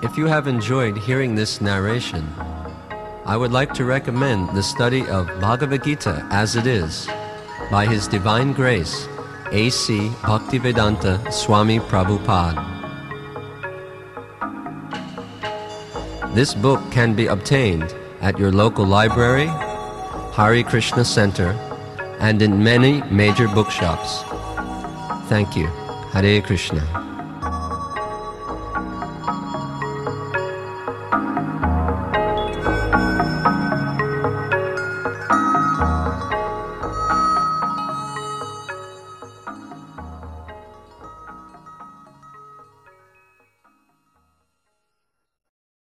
If you have enjoyed hearing this narration, I would like to recommend the study of Bhagavad Gita as it is by His Divine Grace, A.C. Bhaktivedanta Swami Prabhupada. This book can be obtained at your local library, Hare Krishna Center, and in many major bookshops. Thank you. Hare Krishna.